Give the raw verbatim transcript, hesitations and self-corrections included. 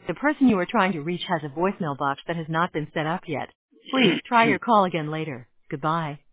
The person you are trying to reach has a voicemail box that has not been set up yet. Please try your call again later. Goodbye.